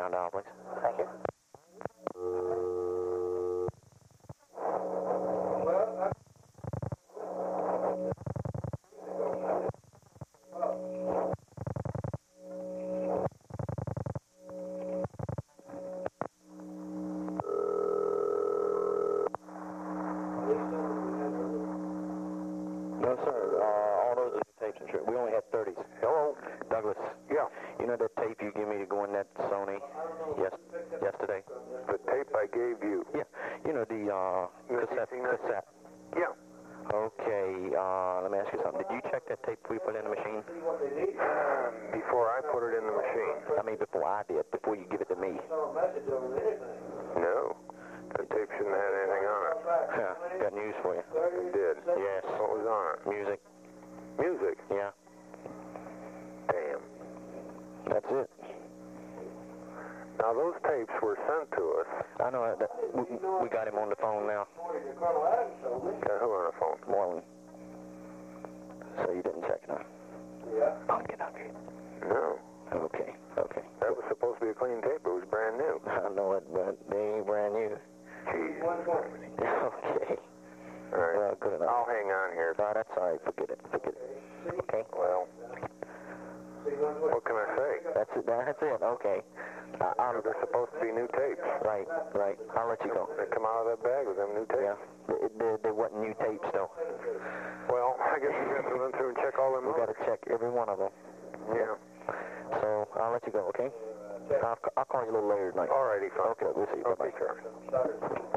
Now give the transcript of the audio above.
ground dial, please. Thank you. No, sir. All those are tapes and shit. We only had 30s. Hello? Douglas. Yeah. You know that tape you gave me to go in that Sony yesterday? The tape I gave you. Yeah. You know the cassette. Yeah. Okay. Let me ask you something. Did you check that tape we put in the machine? Before I put it in the machine. I mean, before I did. Before you give it to me. No. The tape shouldn't have had anything on it. Yeah. Got news for you. It did. Yes. What was on it? Music. Music? Yeah. Damn. That's it. Now, those tapes were sent to us. I know that. We got him on the phone now. Got who on the phone? Moreland. So you didn't check it out? Yeah. Oh, get out here. No. Okay. Okay. That was supposed to be a clean tape. It was brand new. I know it, but they ain't brand new. Jeez. Okay. All right. Well, good enough. I'll hang on here. No, that's all right. Forget it. Forget it. Okay. Well, what can I say? That's it. That's it. Okay. They're supposed to be new tapes. Right. Right. I'll let you go. They come out of that bag with them new tapes. Yeah. They wasn't new tapes though. Well, I guess we have to run through and check all them. We got to check every one of them. Yeah. So I'll let you go. Okay. I'll call you a little later tonight. All righty, fine. Okay. We'll see you. Bye-bye. Okay, sure.